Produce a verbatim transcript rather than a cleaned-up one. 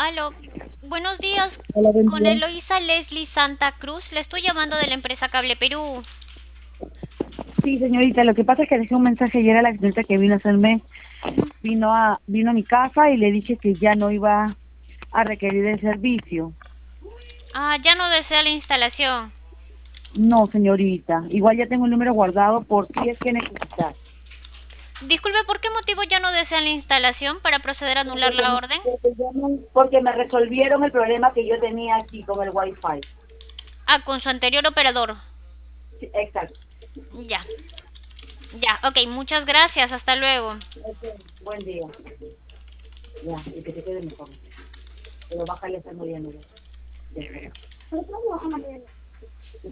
Aló, buenos días, Hola, buen con día. Eloísa Leslie Santa Cruz. Le estoy llamando de la empresa Cable Perú. Sí, señorita, lo que pasa es que dejé un mensaje ayer a la señorita que vino a hacerme, Ujú. vino a, vino a mi casa y le dije que ya no iba a requerir el servicio. Ah, ya no desea la instalación. No, señorita, igual ya tengo el número guardado por si es que necesitas. Disculpe, ¿por qué motivo ya no desea la instalación para proceder a Porque, anular se la me- orden? porque ya no- porque me resolvieron el problema que yo tenía aquí con el Wi-Fi. Ah, con su anterior operador. Sí, exacto. Ya, ya, ok, muchas gracias, hasta luego. Ok, buen día. Ya, y que te quede mejor. Pero bájale esa medianera. Ya.